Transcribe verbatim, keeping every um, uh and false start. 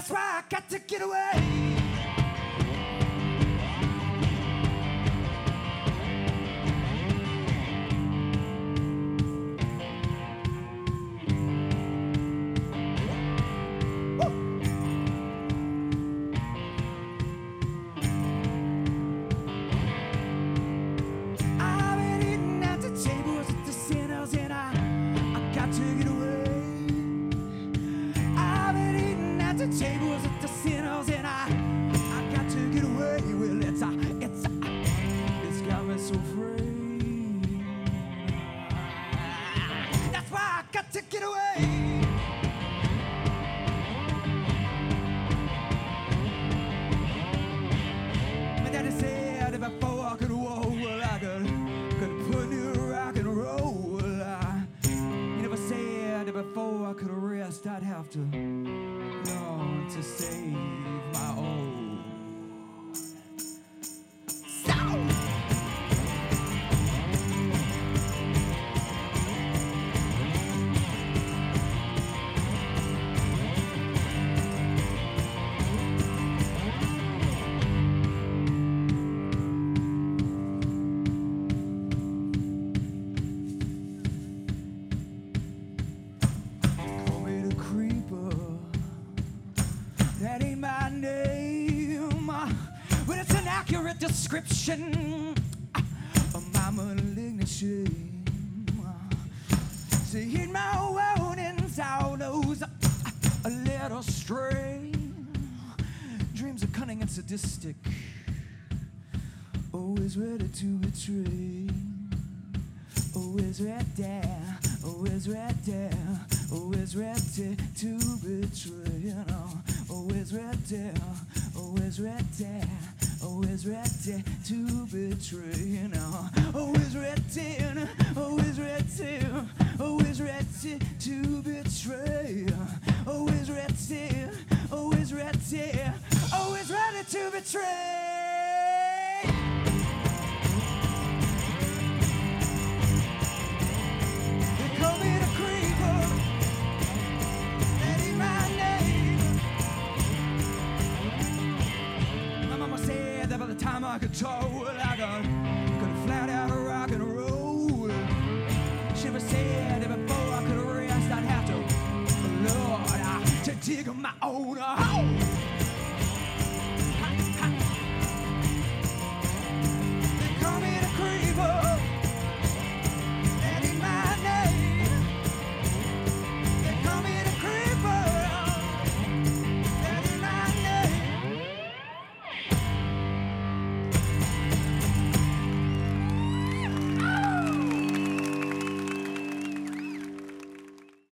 That's why I got to get away. Tables at the sinners and I I got to get away. Well, it's a, it's a, it's got me so free. That's why I got to get away. My daddy said before I could walk, well, I could, could put you rock and roll. I, he never said that before I could rest, I'd have to to save my own soul. Call me the creeper. That ain't my name, but it's an accurate description of my malignant shame. Seeing my warnings out those a little strange. Dreams are cunning and sadistic, always ready to betray. Always right there, always right there, always ready to betray, you know. Always right there, always right there, always ready to betray, you know. Always ready, always ready, always ready to betray. Always ready, always ready, always ready to betray. They call me the creeper. That ain't my name. My mama said that by the time I could talk, well, I got could flat out of rock and roll. She was said that before I could rest, I'd have to, Lord, I to dig my own.